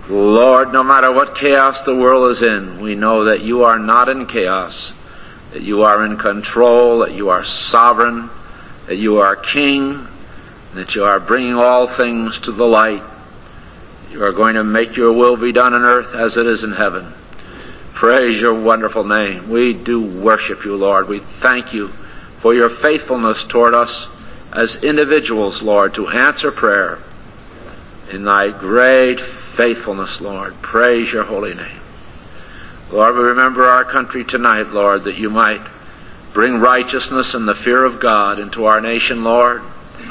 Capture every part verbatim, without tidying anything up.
Lord, no matter what chaos the world is in, we know that you are not in chaos, that you are in control, that you are sovereign, that you are king, that you are bringing all things to the light. You are going to make your will be done on earth as it is in heaven. Praise your wonderful name. We do worship you, Lord. We thank you for your faithfulness toward us as individuals, Lord, to answer prayer in thy great faithfulness, Lord. Praise your holy name. Lord, we remember our country tonight, Lord, that you might bring righteousness and the fear of God into our nation, Lord,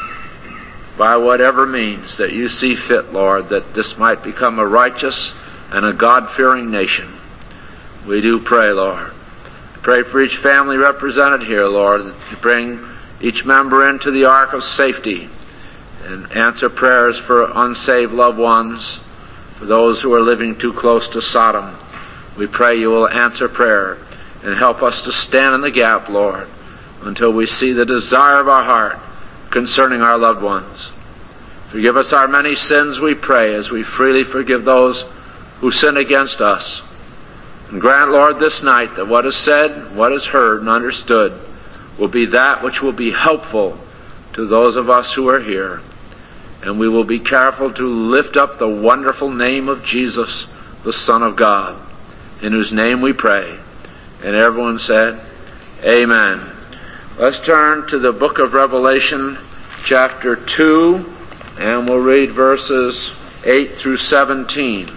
by whatever means that you see fit, Lord, that this might become a righteous and a God-fearing nation. We do pray, Lord. Pray for each family represented here, Lord, that you bring each member into the ark of safety and answer prayers for unsaved loved ones, for those who are living too close to Sodom. We pray you will answer prayer and help us to stand in the gap, Lord, until we see the desire of our heart concerning our loved ones. Forgive us our many sins, we pray, as we freely forgive those who sin against us. And grant, Lord, this night that what is said, what is heard and understood will be that which will be helpful to those of us who are here. And we will be careful to lift up the wonderful name of Jesus, the Son of God, in whose name we pray. And everyone said, Amen. Let's turn to the book of Revelation, chapter two, and we'll read verses eight through seventeen.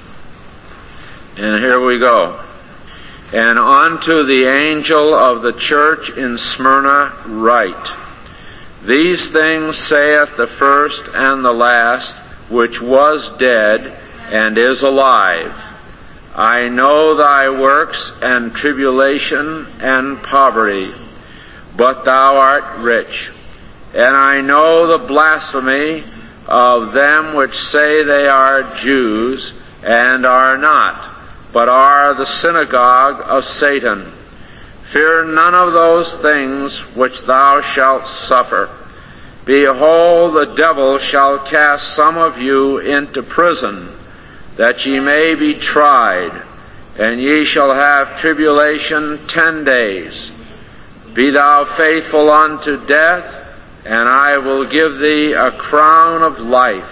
And here we go. And unto the angel of the church in Smyrna write, These things saith the first and the last, which was dead and is alive. I know thy works and tribulation and poverty, but thou art rich. And I know the blasphemy of them which say they are Jews, and are not, but are the synagogue of Satan. Fear none of those things which thou shalt suffer. Behold, the devil shall cast some of you into prison, that ye may be tried, and ye shall have tribulation ten days. Be thou faithful unto death, and I will give thee a crown of life.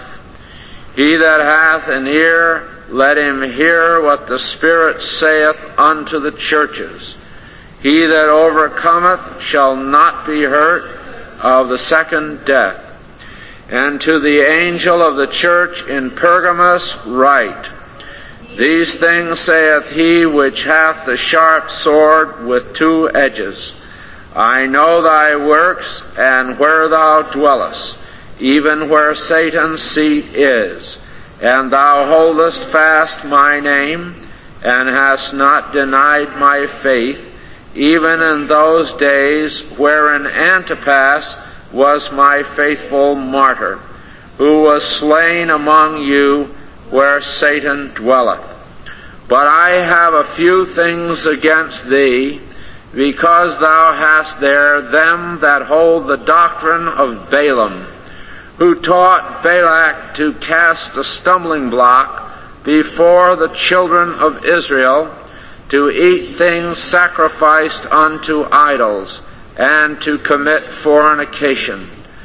He that hath an ear, let him hear what the Spirit saith unto the churches. He that overcometh shall not be hurt of the second death. And to the angel of the church in Pergamos write, These things saith he which hath the sharp sword with two edges. I know thy works, and where thou dwellest, even where Satan's seat is. And thou holdest fast my name, and hast not denied my faith, even in those days wherein Antipas was my faithful martyr, who was slain among you where Satan dwelleth. But I have a few things against thee, because thou hast there them that hold the doctrine of Balaam, who taught Balak to cast a stumbling block before the children of Israel, to eat things sacrificed unto idols, and to commit fornication.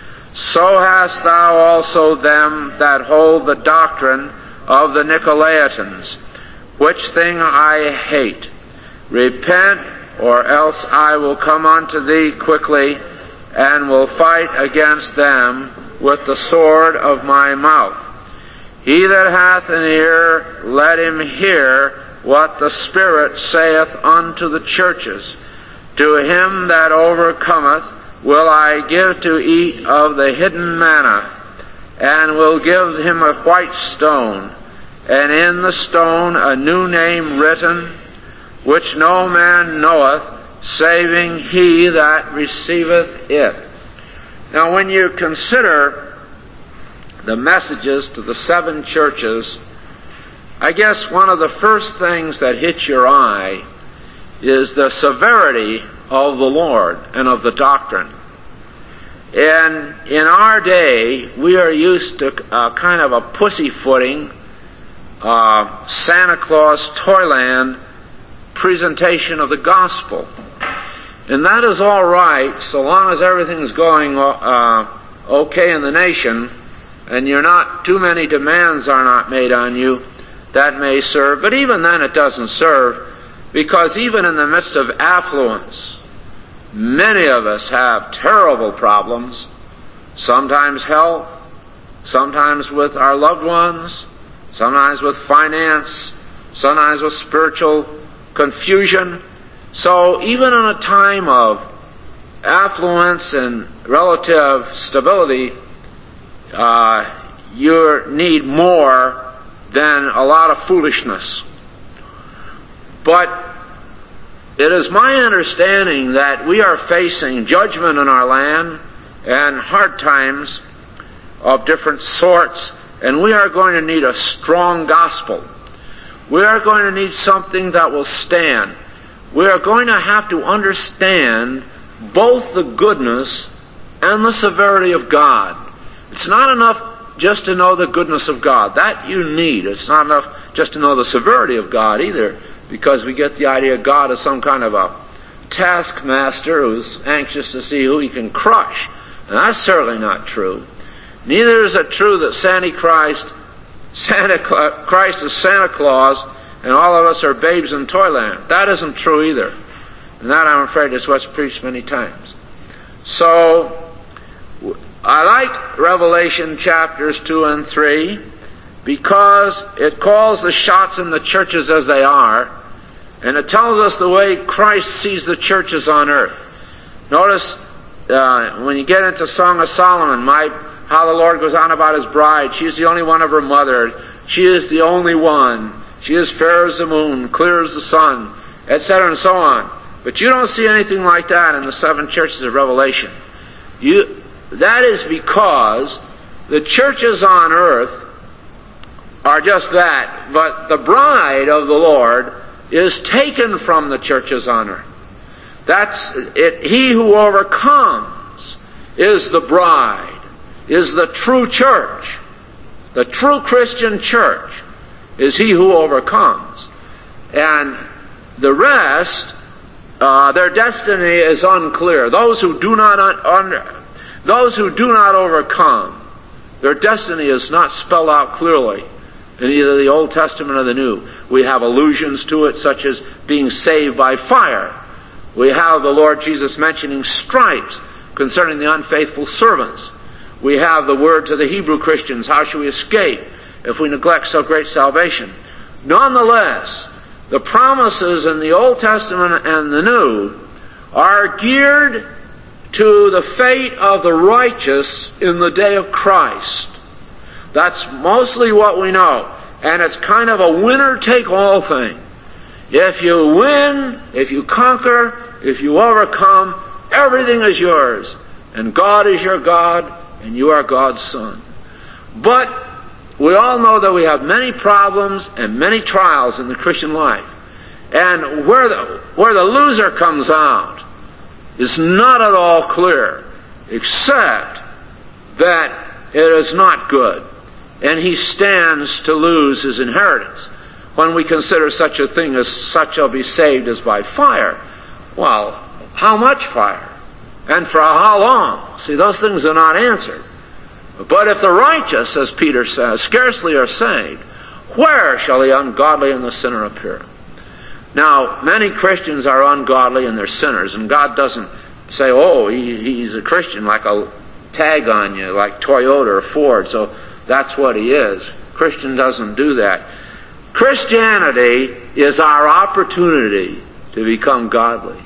So hast thou also them that hold the doctrine of the Nicolaitans, which thing I hate. Repent, or else I will come unto thee quickly, and will fight against them with the sword of my mouth. He that hath an ear, let him hear what the Spirit saith unto the churches. To him that overcometh will I give to eat of the hidden manna, and will give him a white stone, and in the stone a new name written, which no man knoweth, saving he that receiveth it. Now, when you consider the messages to the seven churches, I guess one of the first things that hits your eye is the severity of the Lord and of the doctrine. And in our day, we are used to a kind of a pussyfooting uh, Santa Claus Toyland presentation of the gospel. And that is all right so long as everything's going uh, okay in the nation and you're not, too many demands are not made on you. That may serve, but even then it doesn't serve, because even in the midst of affluence, many of us have terrible problems, sometimes health, sometimes with our loved ones, sometimes with finance, sometimes with spiritual confusion. So even in a time of affluence and relative stability, uh, you need more than a lot of foolishness. But it is my understanding that we are facing judgment in our land and hard times of different sorts, and we are going to need a strong gospel. We are going to need something that will stand. We are going to have to understand both the goodness and the severity of God. It's not enough just to know the goodness of God. That you need. It's not enough just to know the severity of God either, because we get the idea of God as some kind of a taskmaster who's anxious to see who he can crush. And that's certainly not true. Neither is it true that Santa Christ, Santa Christ is Santa Claus and all of us are babes in Toyland. That isn't true either. And that, I'm afraid, is what's preached many times. So, I like Revelation chapters two and three because it calls the shots in the churches as they are, and it tells us the way Christ sees the churches on earth. Notice uh, when you get into Song of Solomon, my, how the Lord goes on about His bride. She's the only one of her mother. She is the only one. She is fair as the moon, clear as the sun, et cetera and so on. But you don't see anything like that in the seven churches of Revelation. You... That is because the churches on earth are just that, but the bride of the Lord is taken from the churches on earth. That's it. He who overcomes is the bride, is the true church. The true Christian church is he who overcomes. And the rest, uh, their destiny is unclear. Those who do not un- un- Those who do not overcome, their destiny is not spelled out clearly in either the Old Testament or the New. We have allusions to it, such as being saved by fire. We have the Lord Jesus mentioning stripes concerning the unfaithful servants. We have the words of the Hebrew Christians, how shall we escape if we neglect so great salvation? Nonetheless, the promises in the Old Testament and the New are geared to the fate of the righteous in the day of Christ. That's mostly what we know. And it's kind of a winner-take-all thing. If you win, if you conquer, if you overcome, everything is yours. And God is your God, and you are God's son. But we all know that we have many problems and many trials in the Christian life. And where the, where the loser comes out is not at all clear, except that it is not good, and he stands to lose his inheritance. When we consider such a thing as such shall be saved as by fire, well, how much fire? And for how long? See, those things are not answered. But if the righteous, as Peter says, scarcely are saved, where shall the ungodly and the sinner appear? Now, many Christians are ungodly and they're sinners, and God doesn't say, oh, he, he's a Christian, like a tag on you, like Toyota or Ford, so that's what he is. Christian doesn't do that. Christianity is our opportunity to become godly.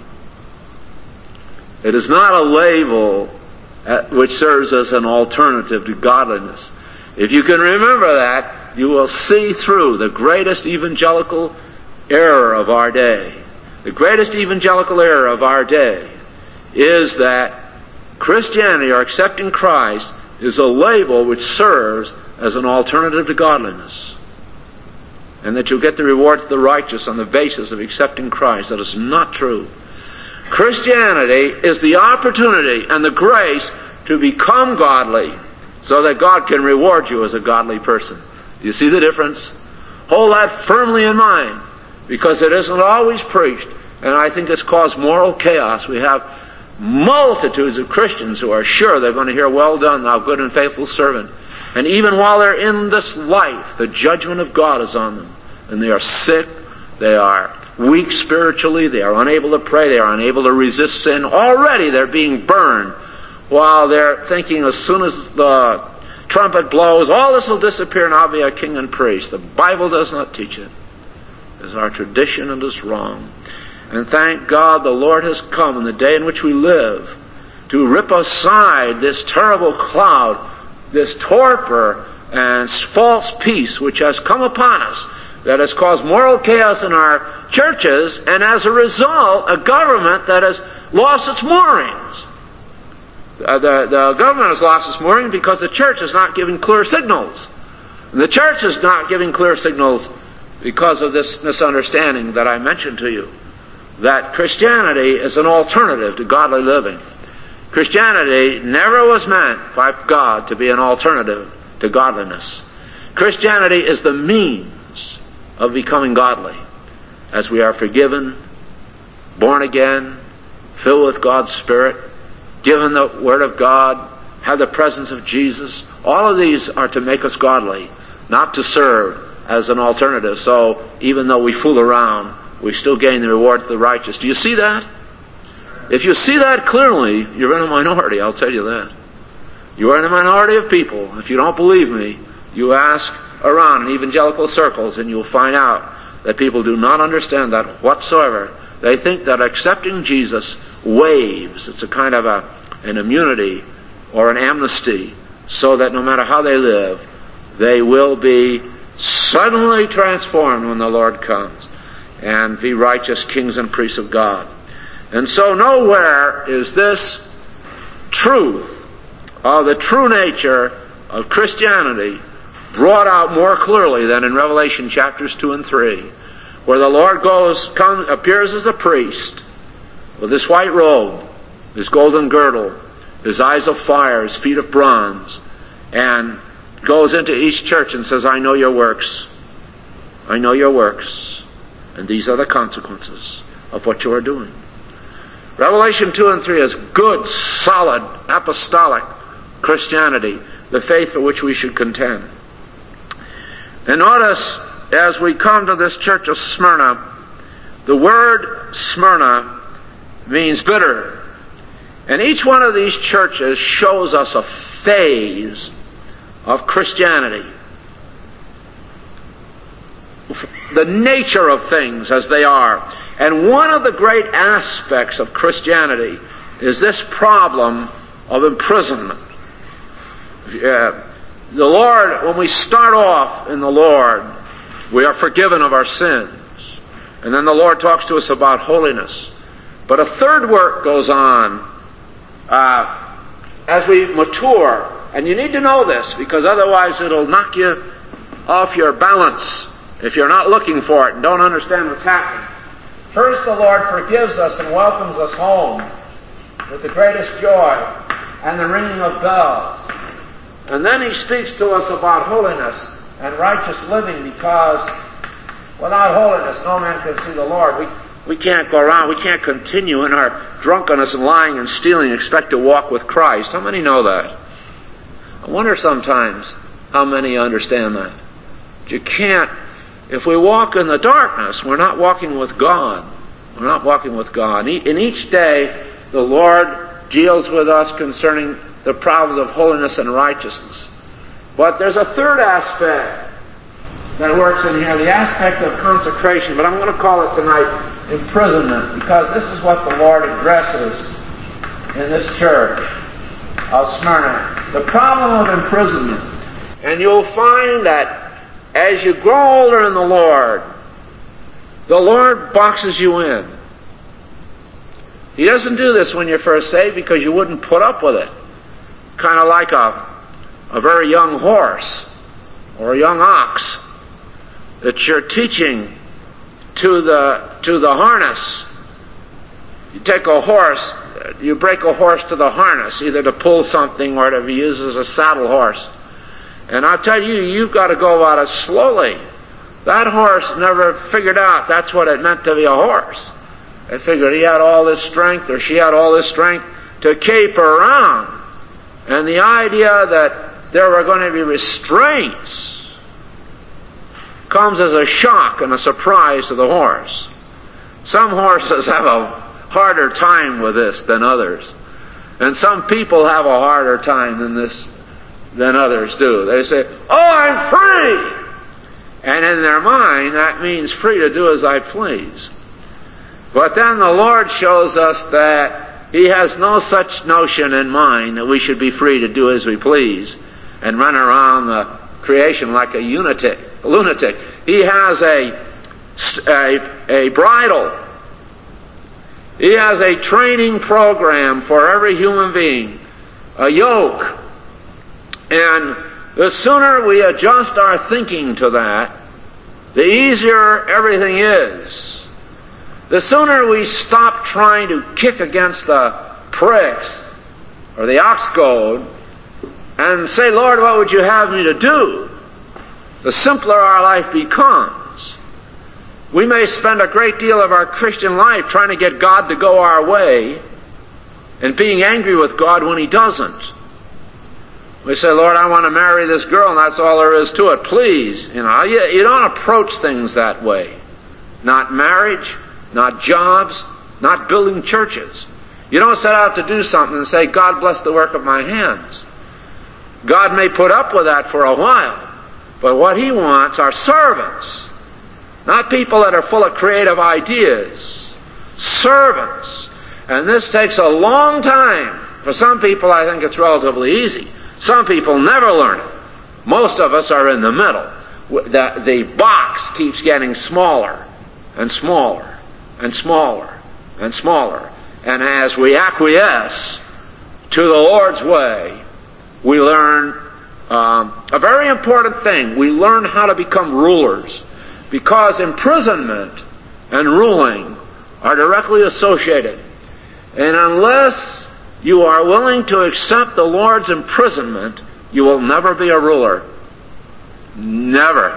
It is not a label which serves as an alternative to godliness. If you can remember that, you will see through the greatest evangelical error of our day. The greatest evangelical error of our day is that Christianity, or accepting Christ, is a label which serves as an alternative to godliness. And that you'll get the rewards of the righteous on the basis of accepting Christ. That is not true. Christianity is the opportunity and the grace to become godly so that God can reward you as a godly person. You see the difference? Hold that firmly in mind, because it isn't always preached, and I think it's caused moral chaos. We have multitudes of Christians who are sure they're going to hear, "Well done, thou good and faithful servant." And even while they're in this life, the judgment of God is on them. And they are sick, they are weak spiritually, they are unable to pray, they are unable to resist sin. Already they're being burned, while they're thinking, as soon as the trumpet blows, all this will disappear and I'll be a king and priest. The Bible does not teach it. It's our tradition and it's wrong. And thank God the Lord has come in the day in which we live to rip aside this terrible cloud, this torpor and false peace which has come upon us, that has caused moral chaos in our churches, and as a result, a government that has lost its moorings. Uh, the, the government has lost its moorings because the church is not giving clear signals. And the church is not giving clear signals because of this misunderstanding that I mentioned to you, that Christianity is an alternative to godly living. Christianity never was meant by God to be an alternative to godliness. Christianity is the means of becoming godly, as we are forgiven, born again, filled with God's Spirit, given the Word of God, have the presence of Jesus. All of these are to make us godly, not to serve as an alternative. So even though we fool around, we still gain the rewards of the righteous. Do you see that? If you see that clearly, you're in a minority, I'll tell you that. You are in a minority of people. If you don't believe me, you ask around in evangelical circles and you'll find out that people do not understand that whatsoever. They think that accepting Jesus waives. It's a kind of a, an immunity or an amnesty, so that no matter how they live, they will be suddenly transformed when the Lord comes and be righteous kings and priests of God. And so nowhere is this truth of the true nature of Christianity brought out more clearly than in Revelation chapters two and three, where the Lord goes, comes, appears as a priest with his white robe, his golden girdle, his eyes of fire, his feet of bronze, and goes into each church and says, "I know your works. I know your works. And these are the consequences of what you are doing." Revelation two and three is good, solid, apostolic Christianity, the faith for which we should contend. And notice, as we come to this church of Smyrna, the word Smyrna means bitter. And each one of these churches shows us a phase of Christianity. The nature of things as they are. And one of the great aspects of Christianity is this problem of imprisonment. Uh, the Lord, when we start off in the Lord, we are forgiven of our sins. And then the Lord talks to us about holiness. But a third work goes on uh, as we mature. And you need to know this, because otherwise it'll knock you off your balance if you're not looking for it and don't understand what's happening. First, the Lord forgives us and welcomes us home with the greatest joy and the ringing of bells. And then He speaks to us about holiness and righteous living, because without holiness no man can see the Lord. We, we can't go around, we can't continue in our drunkenness and lying and stealing and expect to walk with Christ. How many know that? I wonder sometimes how many understand that. You can't. If we walk in the darkness, we're not walking with God. We're not walking with God. In each day, the Lord deals with us concerning the problems of holiness and righteousness. But there's a third aspect that works in here, the aspect of consecration. But I'm going to call it tonight imprisonment, because this is what the Lord addresses in this church of Smyrna. The problem of imprisonment. And you'll find that as you grow older in the Lord, the Lord boxes you in. He doesn't do this when you're first saved because you wouldn't put up with it. Kind of like a, a very young horse or a young ox that you're teaching to the, to the harness. You take a horse, you break a horse to the harness, either to pull something or to be used as a saddle horse. And I'll tell you, you've got to go about it slowly. That horse never figured out that's what it meant to be a horse. They figured he had all this strength, or she had all this strength to caper around. And the idea that there were going to be restraints comes as a shock and a surprise to the horse. Some horses have a harder time with this than others. And some people have a harder time than this than others do. They say, "Oh, I'm free!" And in their mind, that means free to do as I please. But then the Lord shows us that He has no such notion in mind that we should be free to do as we please and run around the creation like a lunatic. lunatic. He has a, a, a bridle. He has a training program for every human being, a yoke. And the sooner we adjust our thinking to that, the easier everything is. The sooner we stop trying to kick against the pricks or the ox goad and say, "Lord, what would you have me to do?" the simpler our life becomes. We may spend a great deal of our Christian life trying to get God to go our way and being angry with God when He doesn't. We say, "Lord, I want to marry this girl, and that's all there is to it. Please." You know, you, you don't approach things that way. Not marriage, not jobs, not building churches. You don't set out to do something and say, "God bless the work of my hands." God may put up with that for a while, but what He wants are servants. Not people that are full of creative ideas. Servants. And this takes a long time. For some people, I think it's relatively easy. Some people never learn it. Most of us are in the middle. The, the box keeps getting smaller and smaller and smaller and smaller. And as we acquiesce to the Lord's way, we learn um, a very important thing. We learn how to become rulers. Because imprisonment and ruling are directly associated. And unless you are willing to accept the Lord's imprisonment, you will never be a ruler. Never.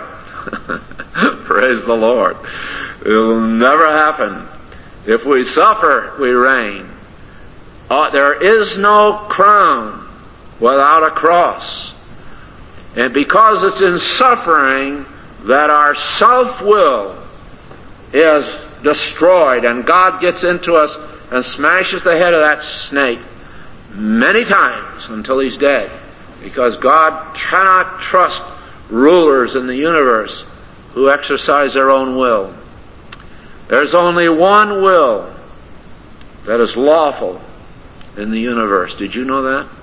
Praise the Lord. It will never happen. If we suffer, we reign. Uh, there is no crown without a cross. And because it's in suffering that our self-will is destroyed, and God gets into us and smashes the head of that snake many times until he's dead, because God cannot trust rulers in the universe who exercise their own will. There's only one will that is lawful in the universe. Did you know that?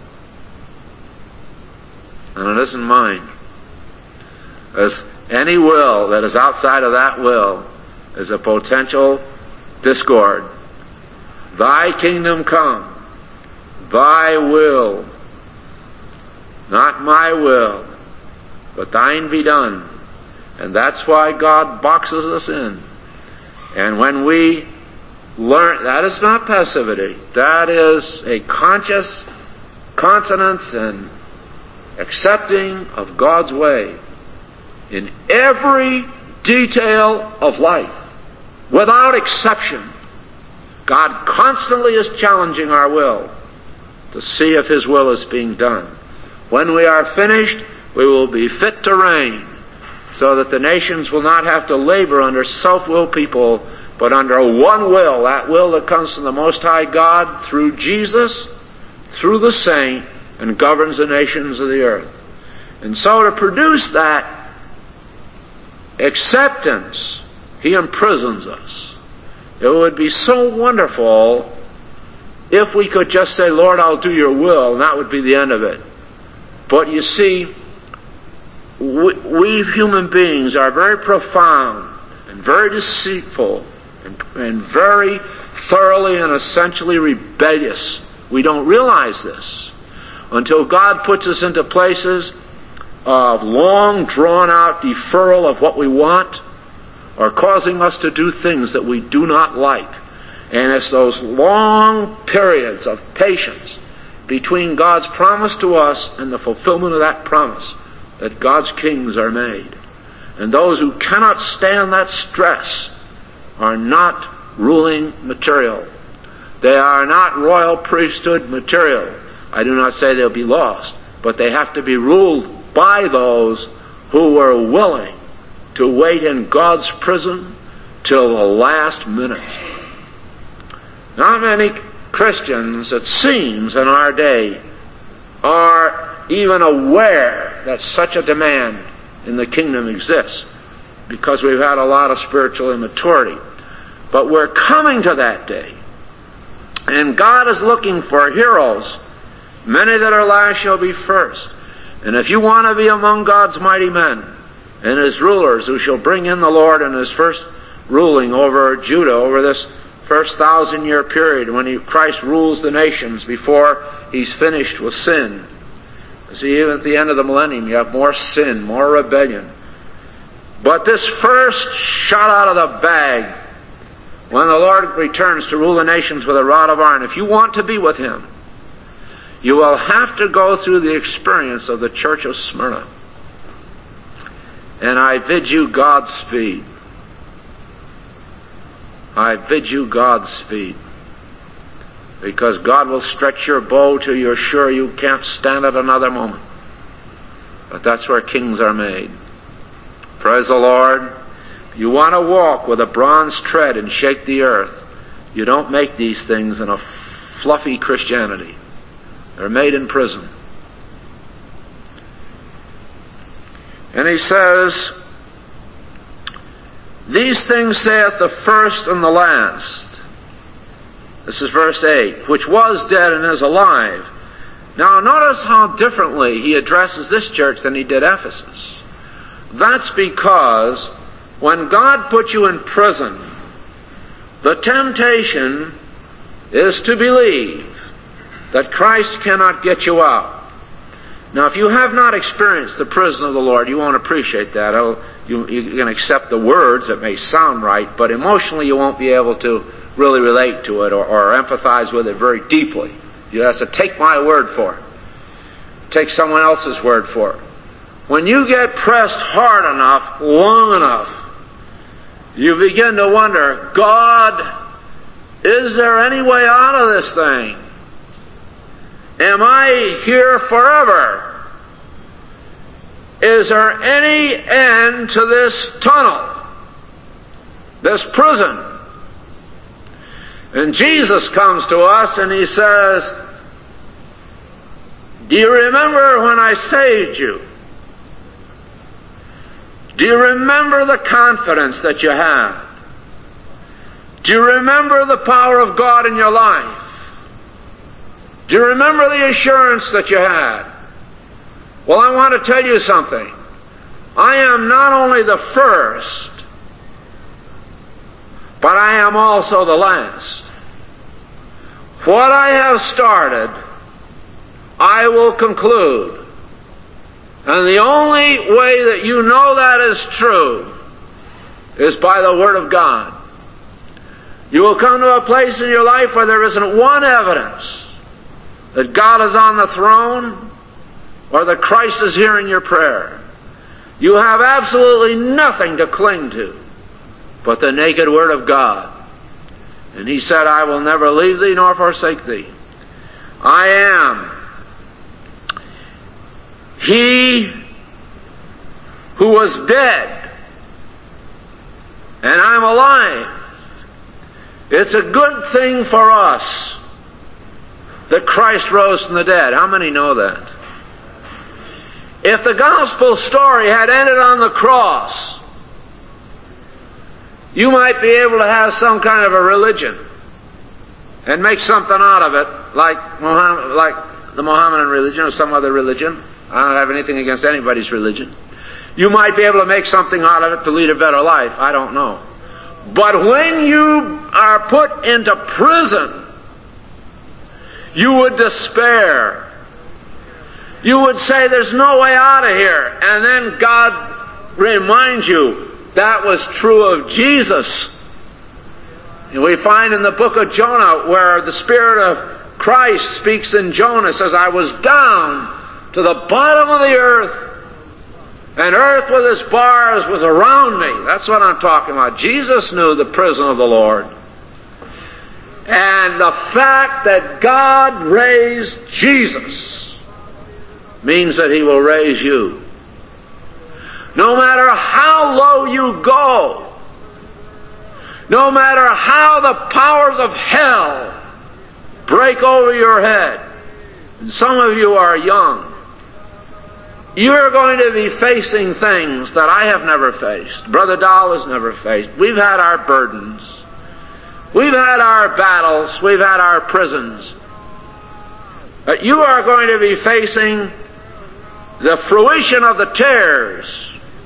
And it isn't mine. As any will that is outside of that will is a potential discord. Thy kingdom come, thy will, not my will, but thine be done. And that's why God boxes us in. And when we learn, that is not passivity. That is a conscious consonance and accepting of God's way in every detail of life, without exception. God constantly is challenging our will to see if His will is being done. When we are finished, we will be fit to reign, so that the nations will not have to labor under self-willed people, but under one will, that will that comes from the Most High God through Jesus, through the saint, and governs the nations of the earth. And so to produce that acceptance, He imprisons us. It would be so wonderful if we could just say, "Lord, I'll do your will," and that would be the end of it. But you see, we, we human beings are very profound and very deceitful and, and very thoroughly and essentially rebellious. We don't realize this until God puts us into places of long drawn-out deferral of what we want, or causing us to do things that we do not like. And it's those long periods of patience between God's promise to us and the fulfillment of that promise that God's kings are made. And those who cannot stand that stress are not ruling material. They are not royal priesthood material. I do not say they'll be lost, but they have to be ruled by those who were willing to wait in God's prison till the last minute. Not many Christians, it seems, in our day are even aware that such a demand in the kingdom exists, because we've had a lot of spiritual immaturity. But we're coming to that day, and God is looking for heroes. Many that are last shall be first. And if you want to be among God's mighty men and His rulers who shall bring in the Lord in His first ruling over Judah, over this first thousand year period when he, Christ rules the nations before He's finished with sin. See, even at the end of the millennium you have more sin, more rebellion. But this first shot out of the bag, when the Lord returns to rule the nations with a rod of iron, if you want to be with Him, you will have to go through the experience of the church of Smyrna. And I bid you Godspeed. I bid you Godspeed. Because God will stretch your bow till you're sure you can't stand it another moment. But that's where kings are made. Praise the Lord. You want to walk with a bronze tread and shake the earth. You don't make these things in a fluffy Christianity. They're made in prison. And he says, these things saith the first and the last. This is verse eight, which was dead and is alive. Now notice how differently he addresses this church than he did Ephesus. That's because when God put you in prison, the temptation is to believe that Christ cannot get you out. Now, if you have not experienced the prison of the Lord, you won't appreciate that. Oh, you, you can accept the words that may sound right, but emotionally you won't be able to really relate to it or, or empathize with it very deeply. You have to take my word for it. Take someone else's word for it. When you get pressed hard enough, long enough, you begin to wonder, God, is there any way out of this thing? Am I here forever? Is there any end to this tunnel, this prison? And Jesus comes to us and He says, do you remember when I saved you? Do you remember the confidence that you had? Do you remember the power of God in your life? Do you remember the assurance that you had? Well, I want to tell you something. I am not only the first, but I am also the last. What I have started, I will conclude. And the only way that you know that is true is by the Word of God. You will come to a place in your life where there isn't one evidence that God is on the throne or that Christ is hearing your prayer. You have absolutely nothing to cling to but the naked Word of God. And He said, I will never leave thee nor forsake thee. I am He who was dead, and I'm alive. It's a good thing for us that Christ rose from the dead. How many know that? If the gospel story had ended on the cross, you might be able to have some kind of a religion and make something out of it, like Muhammad, like the Mohammedan religion or some other religion. I don't have anything against anybody's religion. You might be able to make something out of it to lead a better life. I don't know. But when you are put into prison, you would despair. You would say, there's no way out of here. And then God reminds you, that was true of Jesus. And we find in the book of Jonah where the Spirit of Christ speaks in Jonah, says, I was down to the bottom of the earth. And earth with its bars was around me. That's what I'm talking about. Jesus knew the prison of the Lord. And the fact that God raised Jesus means that He will raise you. No matter how low you go, no matter how the powers of hell break over your head, and some of you are young, you're going to be facing things that I have never faced. Brother Dahl has never faced. We've had our burdens. We've had our battles. We've had our prisons. But you are going to be facing the fruition of the tares.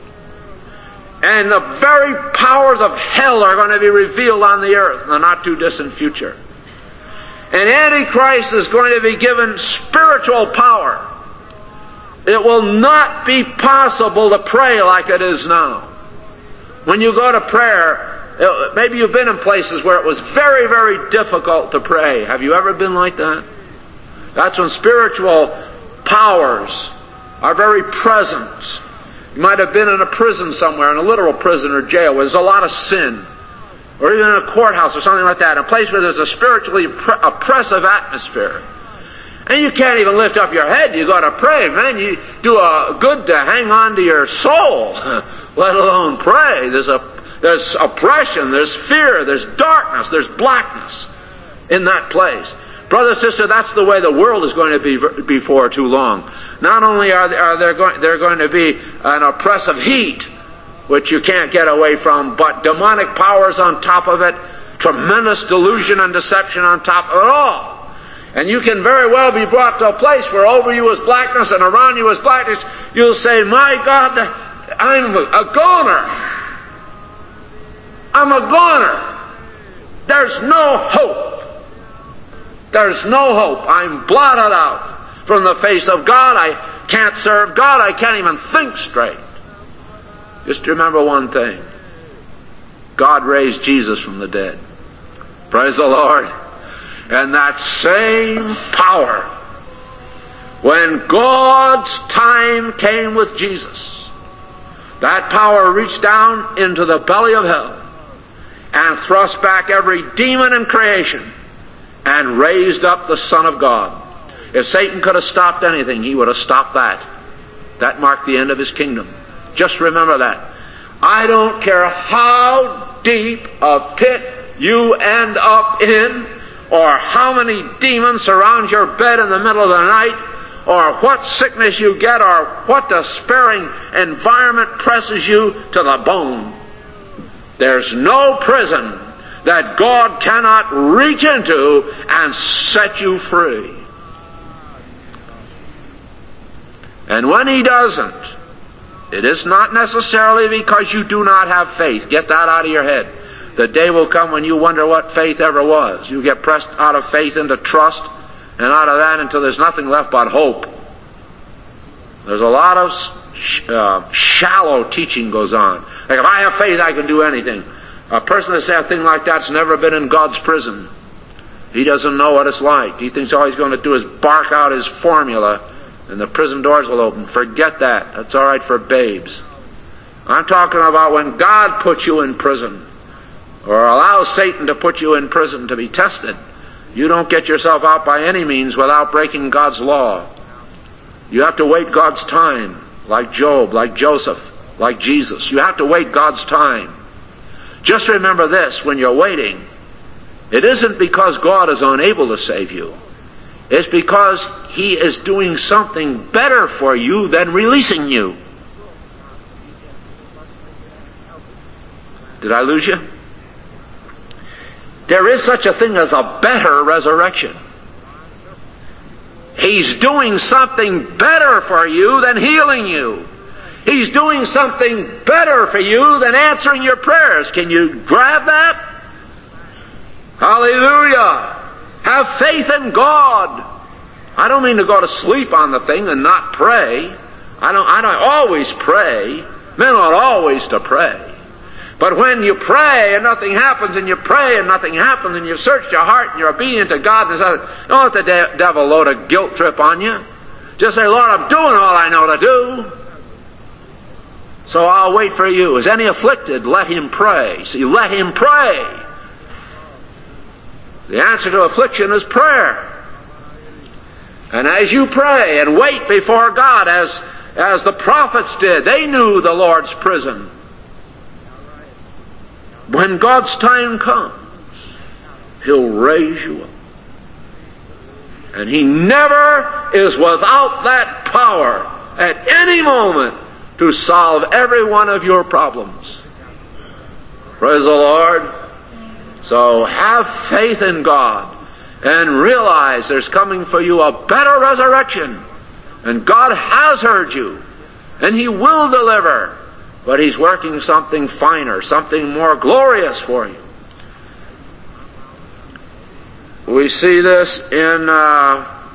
And the very powers of hell are going to be revealed on the earth in the not too distant future. And Antichrist is going to be given spiritual power. It will not be possible to pray like it is now. When you go to prayer, maybe you've been in places where it was very, very difficult to pray. Have you ever been like that? That's when spiritual powers are very present. You might have been in a prison somewhere, in a literal prison or jail, where there's a lot of sin. Or even in a courthouse or something like that, a place where there's a spiritually oppressive atmosphere. And you can't even lift up your head. You got to pray, man. You do a good to hang on to your soul, let alone pray. There's a there's oppression, there's fear, there's darkness, there's blackness in that place. Brother, sister, that's the way the world is going to be before too long. Not only are there, are there going, there going to be an oppressive heat, which you can't get away from, but demonic powers on top of it, tremendous delusion and deception on top of it all. And you can very well be brought to a place where over you is blackness and around you is blackness. You'll say, my God, I'm a goner. I'm a goner. There's no hope. There's no hope. I'm blotted out from the face of God. I can't serve God. I can't even think straight. Just remember one thing. God raised Jesus from the dead. Praise the Lord. And that same power, when God's time came with Jesus, that power reached down into the belly of hell and thrust back every demon in creation and raised up the Son of God. If Satan could have stopped anything, he would have stopped that. That marked the end of his kingdom. Just remember that. I don't care how deep a pit you end up in, or how many demons surround your bed in the middle of the night, or what sickness you get, or what despairing environment presses you to the bone. There's no prison that God cannot reach into and set you free. And when He doesn't, it is not necessarily because you do not have faith. Get that out of your head. The day will come when you wonder what faith ever was. You get pressed out of faith into trust, and out of that until there's nothing left but hope. There's a lot of sh- uh, shallow teaching goes on. Like, if I have faith, I can do anything. A person that says a thing like that's never been in God's prison. He doesn't know what it's like. He thinks all he's going to do is bark out his formula, and the prison doors will open. Forget that. That's all right for babes. I'm talking about when God puts you in prison, or allows Satan to put you in prison to be tested. You don't get yourself out by any means without breaking God's law. You have to wait God's time, like Job, like Joseph, like Jesus. You have to wait God's time. Just remember this, when you're waiting, it isn't because God is unable to save you. It's because He is doing something better for you than releasing you. Did I lose you? There is such a thing as a better resurrection. He's doing something better for you than healing you. He's doing something better for you than answering your prayers. Can you grab that? Hallelujah. Have faith in God. I don't mean to go to sleep on the thing and not pray. I don't, I don't always pray. Men ought always to pray. But when you pray and nothing happens, and you pray and nothing happens, and you've searched your heart and you're obedient to God, and said, don't let the de- devil load a guilt trip on you. Just say, Lord, I'm doing all I know to do. So I'll wait for you. Is any afflicted? Let him pray. See, let him pray. The answer to affliction is prayer. And as you pray and wait before God, as, as the prophets did, they knew the Lord's prison. When God's time comes, He'll raise you up. And He never is without that power at any moment to solve every one of your problems. Praise the Lord. So have faith in God and realize there's coming for you a better resurrection. And God has heard you. And He will deliver. But He's working something finer, something more glorious for you. We see this in uh,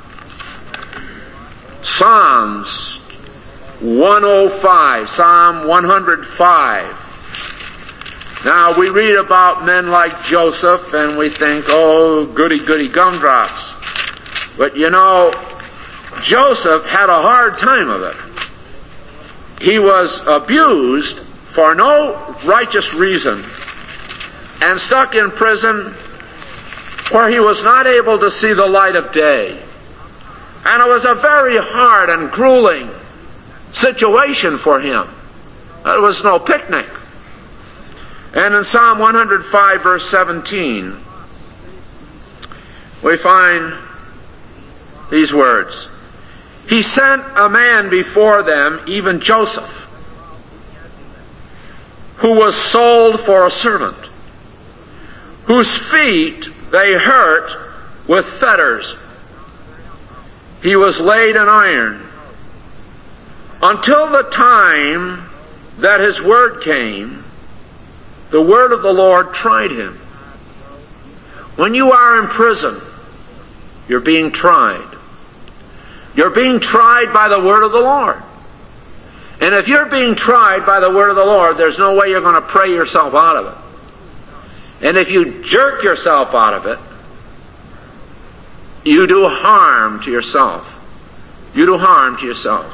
Psalms one oh five, Psalm one hundred five. Now, we read about men like Joseph, and we think, oh, goody-goody gumdrops. But you know, Joseph had a hard time of it. He was abused for no righteous reason and stuck in prison where he was not able to see the light of day. And it was a very hard and grueling situation for him. It was no picnic. And in Psalm one hundred five, verse seventeen, we find these words. He sent a man before them, even Joseph, who was sold for a servant, whose feet they hurt with fetters. He was laid in iron, until the time that his word came. The word of the Lord tried him. When you are in prison, you're being tried. You're being tried by the word of the Lord. And if you're being tried by the word of the Lord, there's no way you're going to pray yourself out of it. And if you jerk yourself out of it, you do harm to yourself. You do harm to yourself.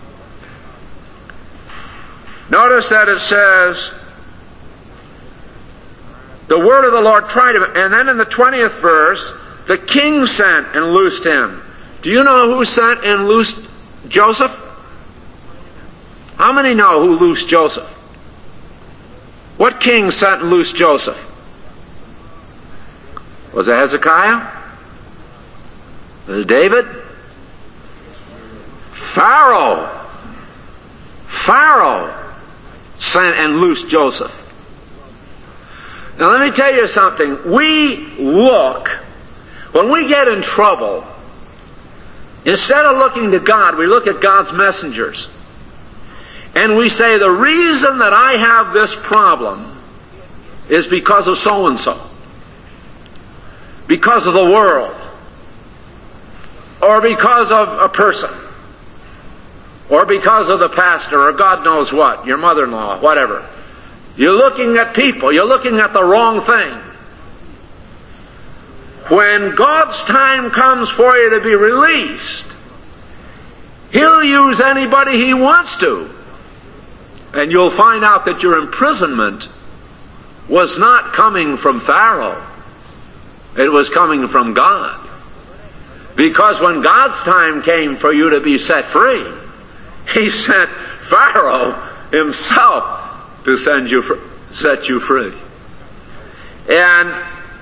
Notice that it says, the word of the Lord tried him. And then in the twentieth verse, the king sent and loosed him. Do you know who sent and loosed Joseph? How many know who loosed Joseph? What king sent and loosed Joseph? Was it Hezekiah? Was it David? Pharaoh. Pharaoh sent and loosed Joseph. Now let me tell you something. We look, when we get in trouble, instead of looking to God, we look at God's messengers. And we say, the reason that I have this problem is because of so-and-so. Because of the world. Or because of a person. Or because of the pastor, or God knows what, your mother-in-law, whatever. You're looking at people. You're looking at the wrong thing. When God's time comes for you to be released, He'll use anybody He wants to. And you'll find out that your imprisonment was not coming from Pharaoh. It was coming from God. Because when God's time came for you to be set free, He sent Pharaoh himself to send you, set you free. And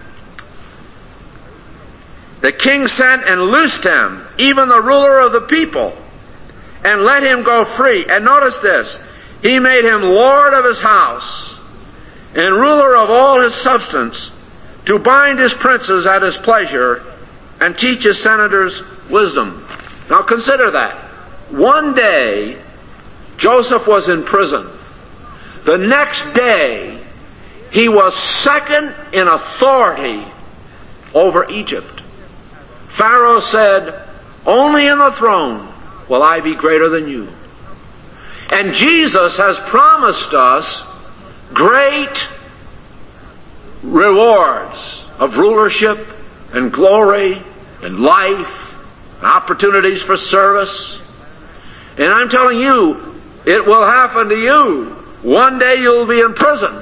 the king sent and loosed him, even the ruler of the people, and let him go free. And notice this, he made him lord of his house and ruler of all his substance, to bind his princes at his pleasure and teach his senators wisdom. Now consider that. One day, Joseph was in prison. The next day, he was second in authority over Egypt. Pharaoh said, only in the throne will I be greater than you. And Jesus has promised us great rewards of rulership and glory and life and opportunities for service. And I'm telling you, It will happen to you. One day you'll be in prison,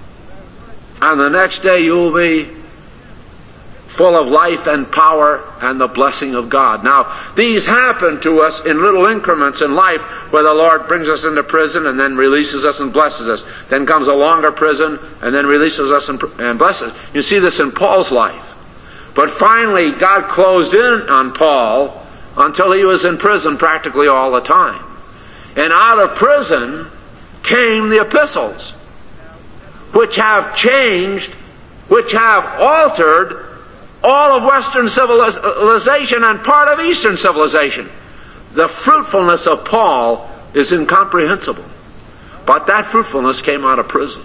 and the next day you'll be full of life and power and the blessing of God. Now, these happen to us in little increments in life, where the Lord brings us into prison and then releases us and blesses us. Then comes a longer prison and then releases us and, and blesses us. You see this in Paul's life. But finally, God closed in on Paul until he was in prison practically all the time. And out of prison came the epistles, which have changed, which have altered all of Western civilization and part of Eastern civilization. The fruitfulness of Paul is incomprehensible. But that fruitfulness came out of prison.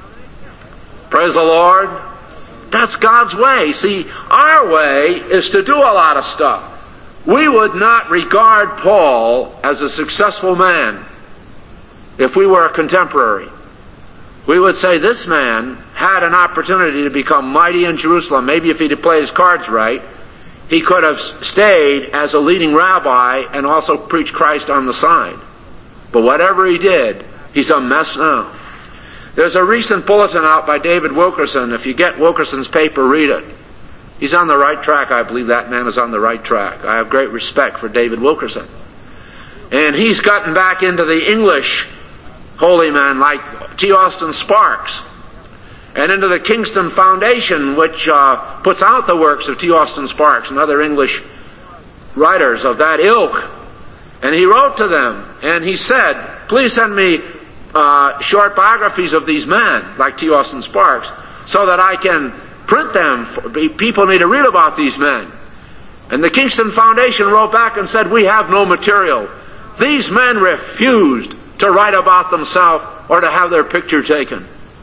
Praise the Lord. That's God's way. See, our way is to do a lot of stuff. We would not regard Paul as a successful man if we were a contemporary. We would say this man had an opportunity to become mighty in Jerusalem. Maybe if he'd have played his cards right, he could have stayed as a leading rabbi and also preached Christ on the side. But whatever he did, he's a mess now. There's a recent bulletin out by David Wilkerson. If you get Wilkerson's paper, read it. He's on the right track. I believe that man is on the right track. I have great respect for David Wilkerson. And he's gotten back into the English holy men like T. Austin Sparks, and into the Kingston Foundation, which uh, puts out the works of T. Austin Sparks and other English writers of that ilk. And he wrote to them, and he said, please send me uh, short biographies of these men, like T. Austin Sparks, so that I can print them. People need to read about these men. And the Kingston Foundation wrote back and said, we have no material. These men refused to write about themselves or to have their picture taken.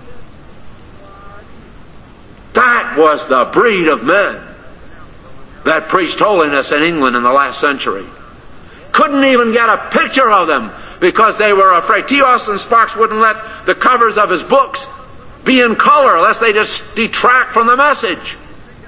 That was the breed of men that preached holiness in England in the last century. Couldn't even get a picture of them because they were afraid. T. Austin Sparks wouldn't let the covers of his books be in color lest they just detract from the message.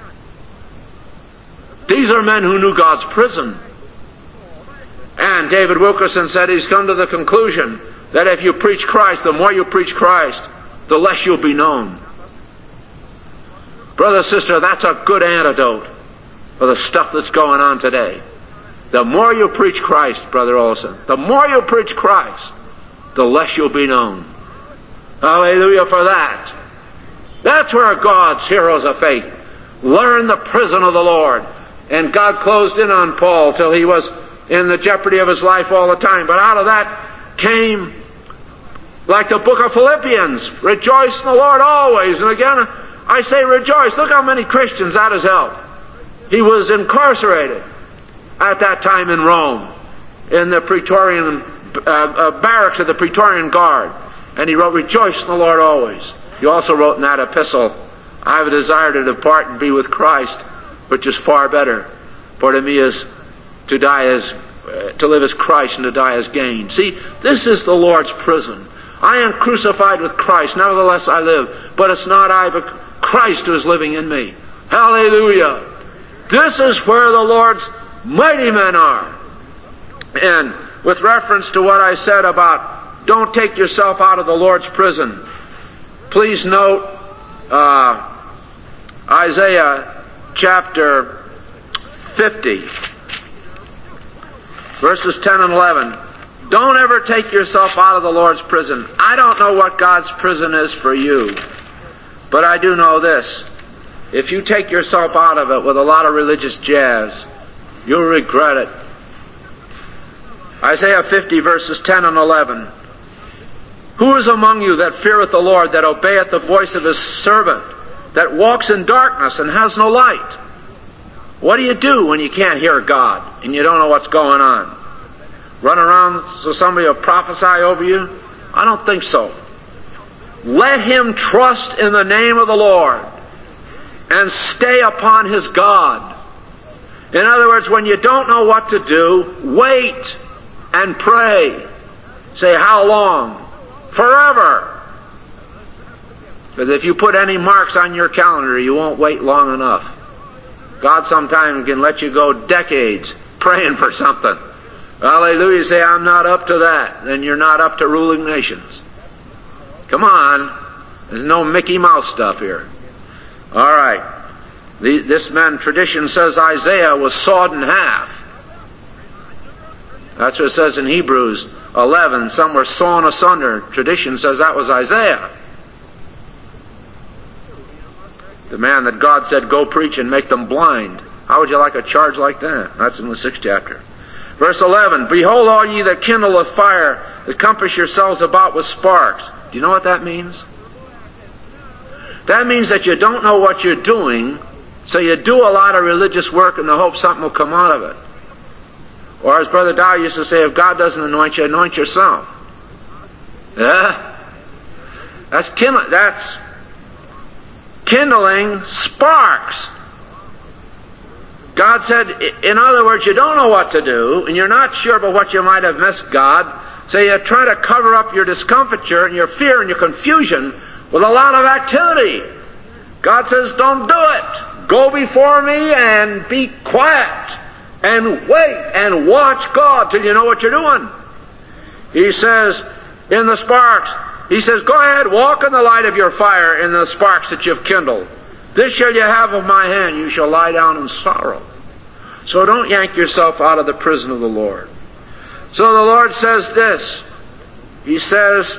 These are men who knew God's prison. And David Wilkerson said he's come to the conclusion that if you preach Christ, the more you preach Christ, the less you'll be known. Brother, sister, that's a good antidote for the stuff that's going on today. The more you preach Christ, Brother Olson, the more you preach Christ, the less you'll be known. Hallelujah for that. That's where God's heroes of faith learn the prison of the Lord. And God closed in on Paul till he was in the jeopardy of his life all the time. But out of that came, like the book of Philippians, rejoice in the Lord always. And again, I say rejoice. Look how many Christians that has helped. He was incarcerated at that time in Rome, in the Praetorian uh, uh, barracks of the Praetorian Guard. And he wrote, rejoice in the Lord always. He also wrote in that epistle, I have a desire to depart and be with Christ, which is far better. For to me is to die as, uh, to live as Christ and to die as gain. See, this is the Lord's prison. I am crucified with Christ, nevertheless I live. But it's not I, but Christ who is living in me. Hallelujah. This is where the Lord's mighty men are. And with reference to what I said about don't take yourself out of the Lord's prison, please note uh, Isaiah chapter fifty, verses ten and eleven. Don't ever take yourself out of the Lord's prison. I don't know what God's prison is for you, but I do know this. If you take yourself out of it with a lot of religious jazz, you'll regret it. Isaiah fifty, verses ten and eleven. Who is among you that feareth the Lord, that obeyeth the voice of his servant, that walks in darkness and has no light? What do you do when you can't hear God and you don't know what's going on? Run around so somebody will prophesy over you? I don't think so. Let him trust in the name of the Lord and stay upon his God. In other words, when you don't know what to do, wait and pray. Say, how long? Forever. Because if you put any marks on your calendar, you won't wait long enough. God sometimes can let you go decades praying for something. Hallelujah. Say, I'm not up to that. Then you're not up to ruling nations. Come on. There's no Mickey Mouse stuff here. All right. The, this man, tradition says Isaiah was sawed in half. That's what it says in Hebrews eleven. Some were sawn asunder. Tradition says that was Isaiah. The man that God said, go preach and make them blind. How would you like a charge like that? That's in the sixth chapter. Verse eleven, behold all ye that kindle a fire, that compass yourselves about with sparks. Do you know what that means? That means that you don't know what you're doing, so you do a lot of religious work in the hope something will come out of it. Or as Brother Dow used to say, if God doesn't anoint you, anoint yourself. Yeah? That's kindling, that's kindling sparks. God said, in other words, you don't know what to do, and you're not sure about what you might have missed God, so you try to cover up your discomfiture and your fear and your confusion with a lot of activity. God says, don't do it. Go before me and be quiet and wait and watch God till you know what you're doing. He says, in the sparks, he says, go ahead, walk in the light of your fire in the sparks that you've kindled. This shall you have of my hand, you shall lie down in sorrow. So don't yank yourself out of the prison of the Lord. So the Lord says this. He says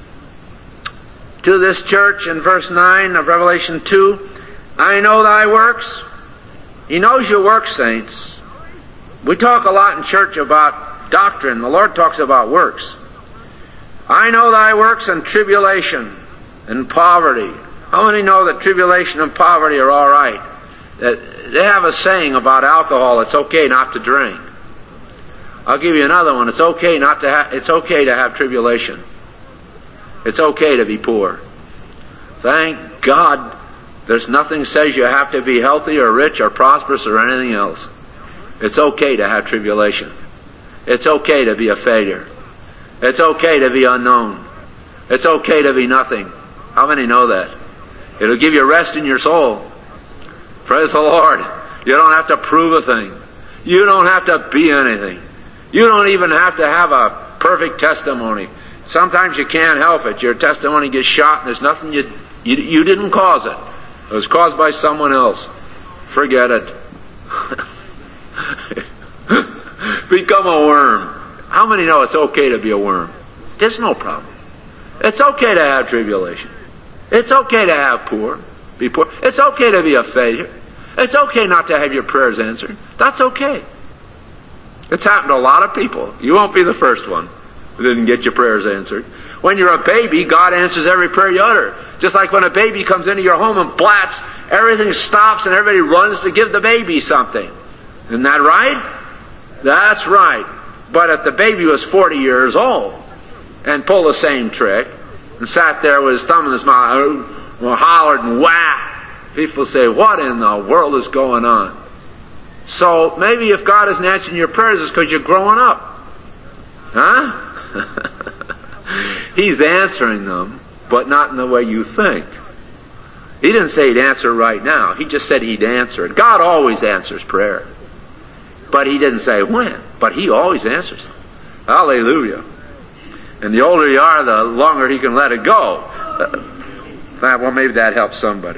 to this church in verse nine of Revelation two, I know thy works. He knows your works, saints. We talk a lot in church about doctrine. The Lord talks about works. I know thy works and tribulation and poverty. How many know that tribulation and poverty are all right? That they have a saying about alcohol, it's okay not to drink. I'll give you another one. It's okay not to have, it's okay to have tribulation. It's okay to be poor. Thank God there's nothing says you have to be healthy or rich or prosperous or anything else. It's okay to have tribulation. It's okay to be a failure. It's okay to be unknown. It's okay to be nothing. How many know that? It'll give you rest in your soul. Praise the Lord. You don't have to prove a thing. You don't have to be anything. You don't even have to have a perfect testimony. Sometimes you can't help it. Your testimony gets shot and there's nothing you, you, you didn't cause it. It was caused by someone else. Forget it. Become a worm. How many know it's okay to be a worm? There's no problem. It's okay to have tribulation. It's okay to have poor. Be poor. It's okay to be a failure. It's okay not to have your prayers answered. That's okay. It's happened to a lot of people. You won't be the first one who didn't get your prayers answered. When you're a baby, God answers every prayer you utter. Just like when a baby comes into your home and blats, everything stops and everybody runs to give the baby something. Isn't that right? That's right. But if the baby was forty years old and pulled the same trick and sat there with his thumb in his mouth and hollered and whacked, people say, what in the world is going on? So maybe if God isn't answering your prayers, it's because you're growing up. Huh? He's answering them, but not in the way you think. He didn't say he'd answer right now. He just said he'd answer it. God always answers prayer. But he didn't say when. But he always answers them. Hallelujah. And the older you are, the longer he can let it go. Well, maybe that helps somebody.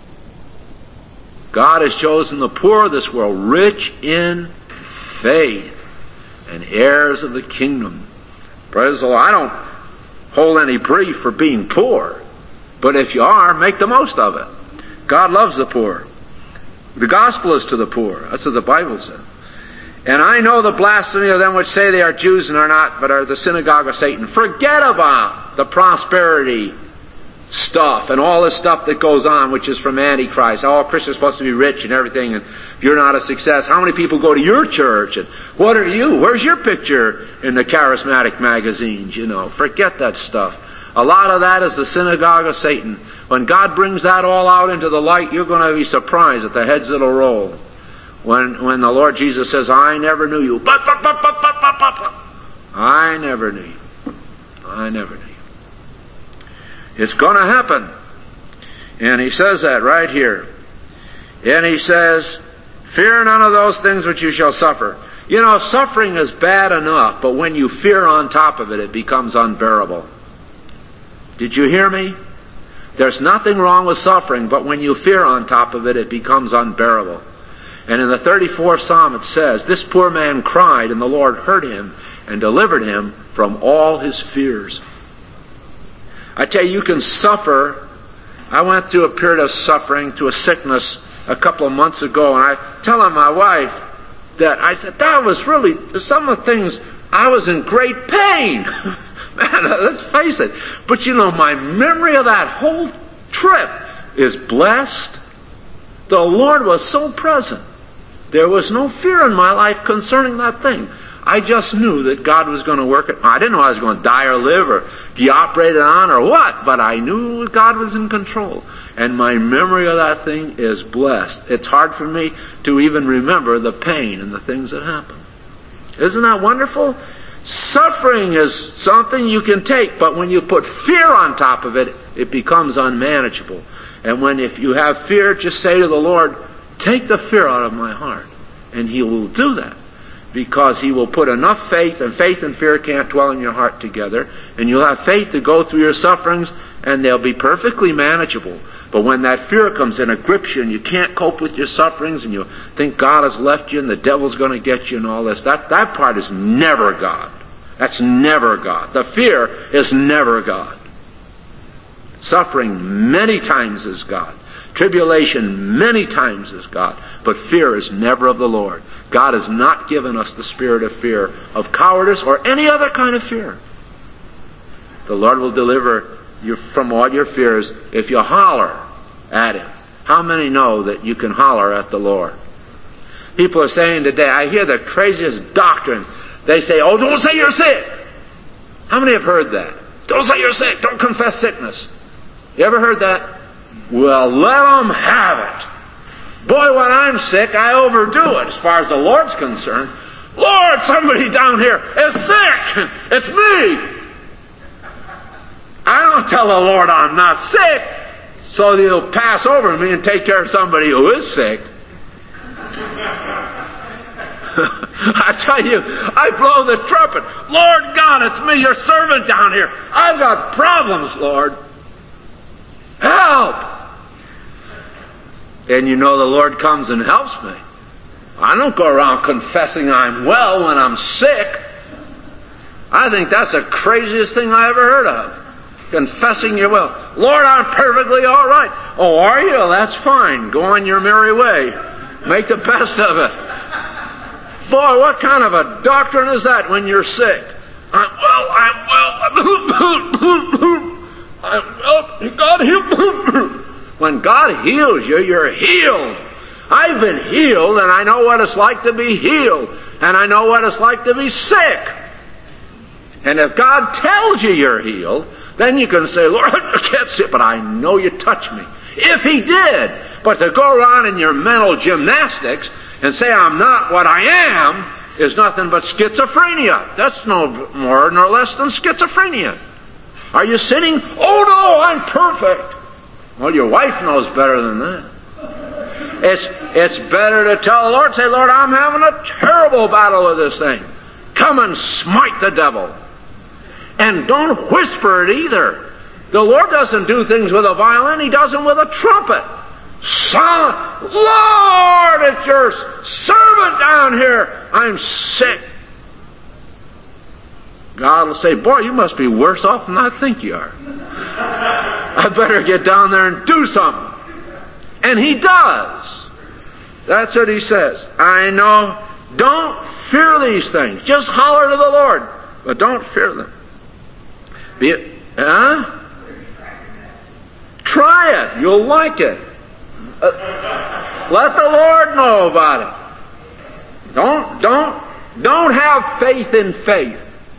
God has chosen the poor of this world, rich in faith, and heirs of the kingdom. Praise the Lord. I don't hold any brief for being poor, but if you are, make the most of it. God loves the poor. The gospel is to the poor. That's what the Bible says. And I know the blasphemy of them which say they are Jews and are not, but are the synagogue of Satan. Forget about the prosperity stuff and all this stuff that goes on, which is from Antichrist. All Christians are supposed to be rich and everything, and if you're not a success, how many people go to your church? And what are you? Where's your picture in the charismatic magazines? You know, forget that stuff. A lot of that is the synagogue of Satan. When God brings that all out into the light, you're going to be surprised at the heads that'll roll. When when the Lord Jesus says, I never knew you. But, but, but, but, but, but, but. I never knew you. I never knew you. It's going to happen. And he says that right here. And he says, fear none of those things which you shall suffer. You know, suffering is bad enough, but when you fear on top of it, it becomes unbearable. Did you hear me? There's nothing wrong with suffering, but when you fear on top of it, it becomes unbearable. And in the thirty-fourth Psalm it says, this poor man cried, and the Lord heard him and delivered him from all his fears. I tell you, you can suffer. I went through a period of suffering, to a sickness a couple of months ago, and I telling my wife that I said, that was really, some of the things, I was in great pain. Man, let's face it. But you know, my memory of that whole trip is blessed. The Lord was so present. There was no fear in my life concerning that thing. I just knew that God was going to work it. I didn't know I was going to die or live or be operated on or what, but I knew God was in control. And my memory of that thing is blessed. It's hard for me to even remember the pain and the things that happened. Isn't that wonderful? Suffering is something you can take, but when you put fear on top of it, it becomes unmanageable. And when if you have fear, just say to the Lord, take the fear out of my heart. And He will do that. Because He will put enough faith, and faith and fear can't dwell in your heart together, and you'll have faith to go through your sufferings, and they'll be perfectly manageable. But when that fear comes in, it grips you, and you can't cope with your sufferings, and you think God has left you, and the devil's going to get you, and all this, that, that part is never God. That's never God. The fear is never God. Suffering many times is God. Tribulation many times is God. But fear is never of the Lord. God has not given us the spirit of fear, of cowardice, or any other kind of fear. The Lord will deliver you from all your fears if you holler at Him. How many know that you can holler at the Lord? People are saying today, I hear the craziest doctrine. They say, oh, don't say you're sick. How many have heard that? Don't say you're sick. Don't confess sickness. You ever heard that? Well, let them have it. Boy, when I'm sick, I overdo it as far as the Lord's concerned. Lord, somebody down here is sick. It's me. I don't tell the Lord I'm not sick so that He'll pass over me and take care of somebody who is sick. I tell you, I blow the trumpet. Lord God, it's me, your servant down here. I've got problems, Lord. Help! And you know the Lord comes and helps me. I don't go around confessing I'm well when I'm sick. I think that's the craziest thing I ever heard of. Confessing you're well. Lord, I'm perfectly all right. Oh, are you? That's fine. Go on your merry way. Make the best of it. Boy, what kind of a doctrine is that when you're sick? I'm well, I'm well. I'm well. God healed. When God heals you, you're healed. I've been healed, and I know what it's like to be healed. And I know what it's like to be sick. And if God tells you you're healed, then you can say, Lord, I can't sit, but I know you touched me. If He did. But to go around in your mental gymnastics and say I'm not what I am is nothing but schizophrenia. That's no more nor less than schizophrenia. Are you sinning? Oh no, I'm perfect. Well, your wife knows better than that. It's, it's better to tell the Lord, say, Lord, I'm having a terrible battle with this thing. Come and smite the devil. And don't whisper it either. The Lord doesn't do things with a violin, He does them with a trumpet. Son, Lord, it's your servant down here. I'm sick. God will say, boy, you must be worse off than I think you are. I better get down there and do something. And He does. That's what He says. I know. Don't fear these things. Just holler to the Lord. But don't fear them. Be it, huh? Try it. You'll like it. Uh, let the Lord know about it. Don't, don't, don't have faith in faith.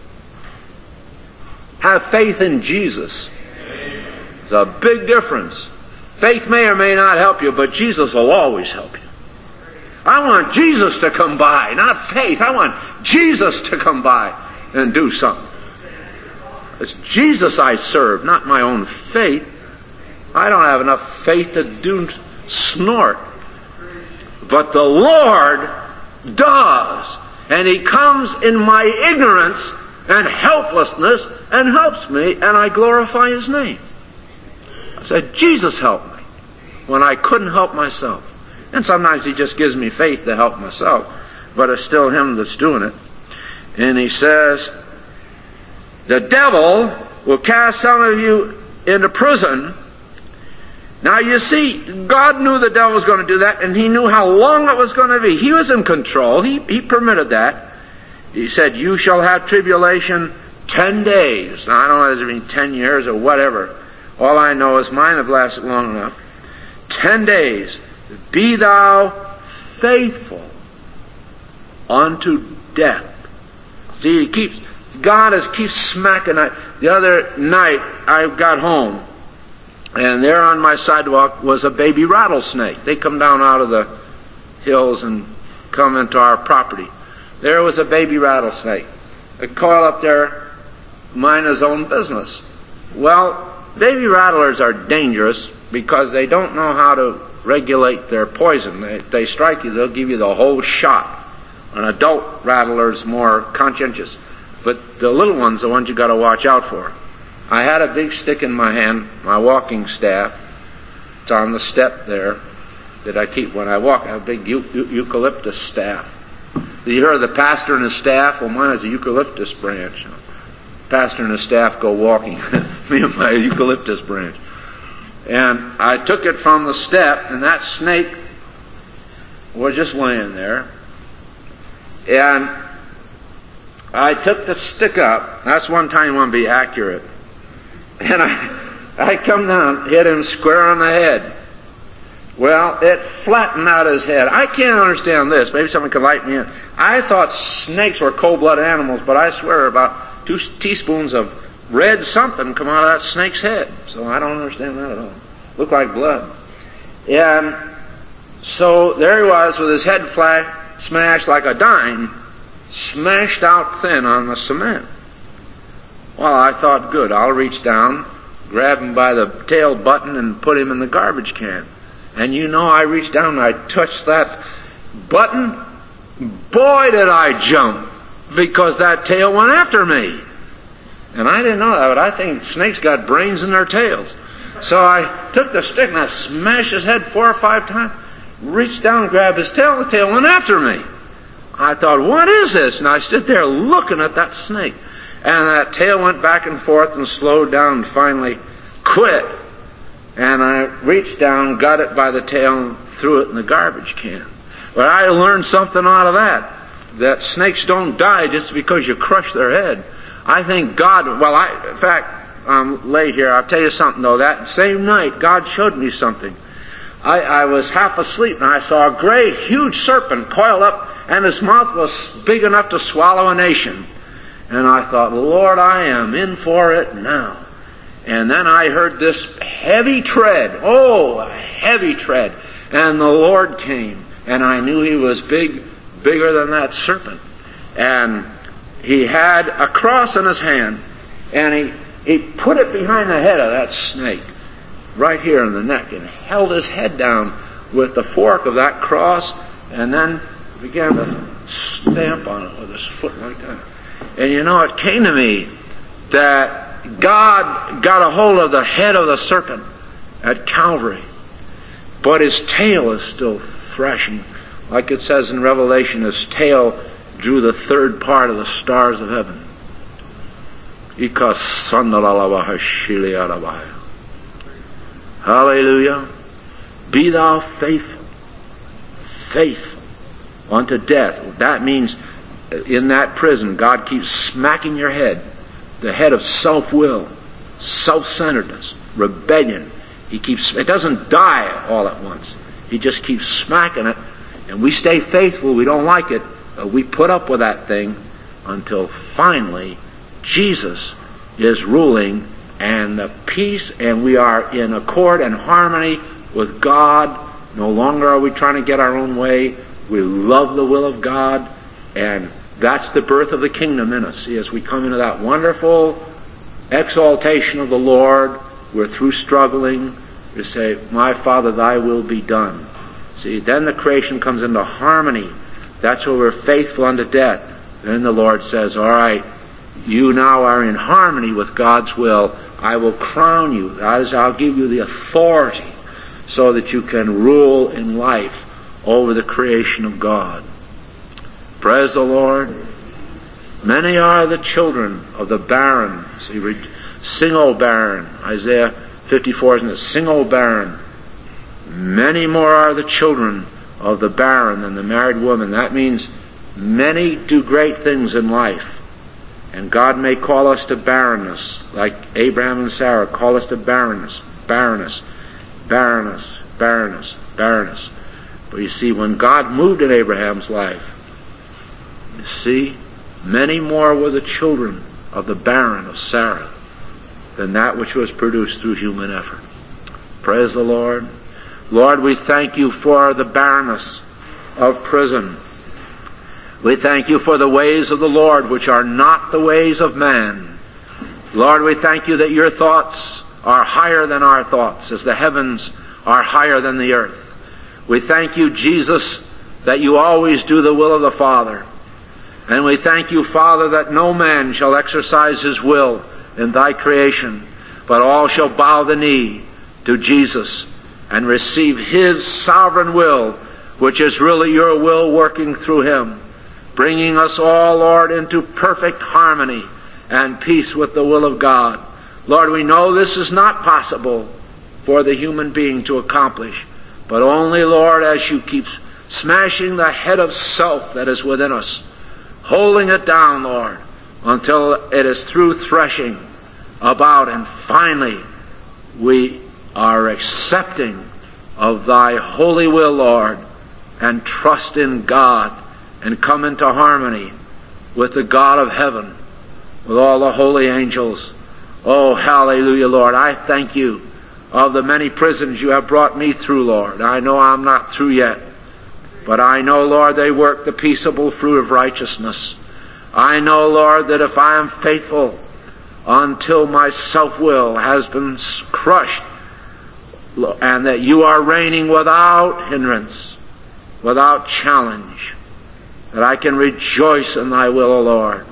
Have faith in Jesus. It's a big difference. Faith may or may not help you, but Jesus will always help you. I want Jesus to come by, not faith. I want Jesus to come by and do something. It's Jesus I serve, not my own faith. I don't have enough faith to do snort. But the Lord does. And He comes in my ignorance and helplessness and helps me, and I glorify His name. I said, Jesus helped me when I couldn't help myself. And sometimes He just gives me faith to help myself, but it's still Him that's doing it. And He says, the devil will cast some of you into prison. Now you see, God knew the devil was going to do that, and He knew how long it was going to be. He was in control. He, he permitted that. He said, you shall have tribulation ten days. Now I don't know if it means ten years or whatever. All I know is mine have lasted long enough. Ten days. Be thou faithful unto death. See, he keeps, God is keeps smacking. I, the other night I got home, and there on my sidewalk was a baby rattlesnake. They come down out of the hills and come into our property. There was a baby rattlesnake. A coil up there, mind his own business. Well, baby rattlers are dangerous because they don't know how to regulate their poison. They, they strike you, they'll give you the whole shot. An adult rattler's more conscientious. But the little ones, the ones you got to watch out for. I had a big stick in my hand, my walking staff. It's on the step there that I keep when I walk. I have a big eu- eu- eucalyptus staff. Do you hear of the pastor and his staff? Well, mine is a eucalyptus branch. Pastor and his staff go walking. Me and my eucalyptus branch. And I took it from the step, and that snake was just laying there. And I took the stick up. That's one time you want to be accurate. And I, I come down, hit him square on the head. Well, it flattened out his head. I can't understand this. Maybe someone could light me in. I thought snakes were cold-blooded animals, but I swear about two teaspoons of red something come out of that snake's head. So I don't understand that at all. Looked like blood. And so there he was with his head flat, smashed like a dime, smashed out thin on the cement. Well, I thought, good, I'll reach down, grab him by the tail button and put him in the garbage can. And you know, I reached down and I touched that button. Boy, did I jump, because that tail went after me. And I didn't know that, but I think snakes got brains in their tails. So I took the stick and I smashed his head four or five times, reached down and grabbed his tail, and the tail went after me. I thought, what is this? And I stood there looking at that snake. And that tail went back and forth and slowed down and finally quit. And I reached down, got it by the tail, and threw it in the garbage can. But I learned something out of that, that snakes don't die just because you crush their head. I think God, well, I, in fact, I'm late here. I'll tell you something, though. That same night, God showed me something. I, I was half asleep, and I saw a great, huge serpent coiled up, and his mouth was big enough to swallow a nation. And I thought, Lord, I am in for it now. And then I heard this heavy tread. Oh, a heavy tread. And the Lord came. And I knew He was big, bigger than that serpent. And He had a cross in His hand. And He, he put it behind the head of that snake. Right here in the neck. And held his head down with the fork of that cross. And then began to stamp on it with his foot like that. And you know, it came to me that God got a hold of the head of the serpent at Calvary, but his tail is still thrashing. Like it says in Revelation, his tail drew the third part of the stars of heaven. Hallelujah. Be thou faithful, faithful unto death. That means in that prison, God keeps smacking your head, the head of self-will, self-centeredness, rebellion. He keeps, it doesn't die all at once. He just keeps smacking it, and we stay faithful. We don't like it, but we put up with that thing until finally Jesus is ruling, and the peace, and we are in accord and harmony with God. No longer are we trying to get our own way. We love the will of God. And that's the birth of the kingdom in us. See, as we come into that wonderful exaltation of the Lord, we're through struggling. We say, my Father, thy will be done. See, then the creation comes into harmony That's where we're faithful unto death. Then the Lord says, all right, you now are in harmony with God's will. I will crown you. That is, I'll give you the authority so that you can rule in life over the creation of God. Praise the Lord. Many are the children of the barren. See, sing, O barren. Isaiah fifty-four, isn't it? Sing, O barren. Many more are the children of the barren than the married woman. That means many do great things in life. And God may call us to barrenness, like Abraham and Sarah call us to barrenness, barrenness, barrenness, barrenness, barrenness. But you see, when God moved in Abraham's life, you see, many more were the children of the barren of Sarah than that which was produced through human effort. Praise the Lord. Lord, we thank you for the barrenness of prison. We thank you for the ways of the Lord, which are not the ways of man. Lord, we thank you that your thoughts are higher than our thoughts, as the heavens are higher than the earth. We thank you, Jesus, that you always do the will of the Father. And we thank you, Father, that no man shall exercise his will in thy creation, but all shall bow the knee to Jesus and receive his sovereign will, which is really your will working through him, bringing us all, Lord, into perfect harmony and peace with the will of God. Lord, we know this is not possible for the human being to accomplish, but only, Lord, as you keep smashing the head of self that is within us, holding it down, Lord, until it is through threshing about, and finally we are accepting of thy holy will, Lord, and trust in God and come into harmony with the God of heaven, with all the holy angels. Oh, hallelujah, Lord. I thank you of the many prisons you have brought me through, Lord. I know I'm not through yet, but I know, Lord, they work the peaceable fruit of righteousness. I know, Lord, that if I am faithful until my self-will has been crushed, and that you are reigning without hindrance, without challenge, that I can rejoice in thy will, O Lord.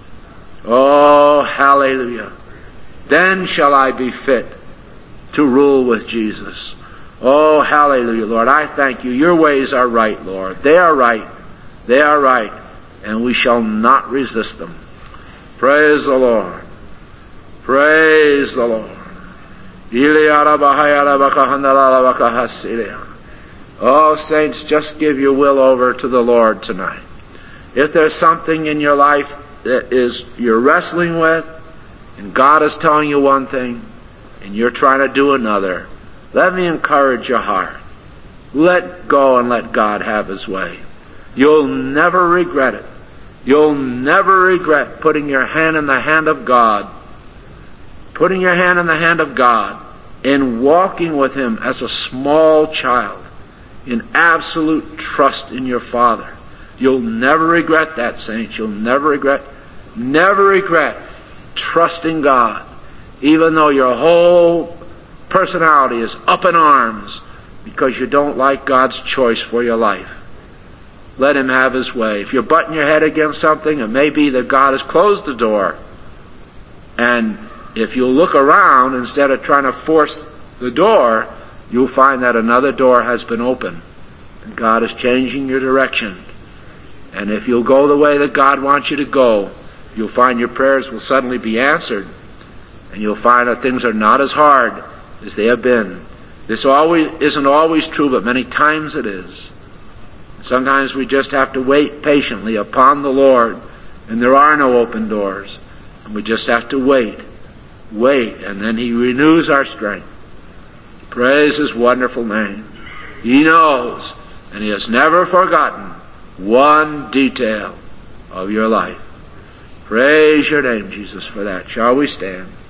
Oh, hallelujah. Then shall I be fit to rule with Jesus. Oh, hallelujah, Lord. I thank you. Your ways are right, Lord. They are right. They are right. And we shall not resist them. Praise the Lord. Praise the Lord. Oh, saints, just give your will over to the Lord tonight. If there's something in your life that is you're wrestling with, and God is telling you one thing, and you're trying to do another, let me encourage your heart. Let go and let God have his way. You'll never regret it. You'll never regret putting your hand in the hand of God, putting your hand in the hand of God, and walking with him as a small child, in absolute trust in your Father. You'll never regret that, saints. You'll never regret, never regret trusting God, even though your whole personality is up in arms because you don't like God's choice for your life. Let him have his way. If you're butting your head against something, it may be that God has closed the door. And if you look around instead of trying to force the door, you'll find that another door has been opened. And God is changing your direction. And if you'll go the way that God wants you to go, you'll find your prayers will suddenly be answered. And you'll find that things are not as hard as they have been. This always isn't always true, but many times it is. Sometimes we just have to wait patiently upon the Lord, and there are no open doors. And we just have to wait, wait, and then he renews our strength. Praise his wonderful name. He knows, and he has never forgotten one detail of your life. Praise your name, Jesus, for that. Shall we stand?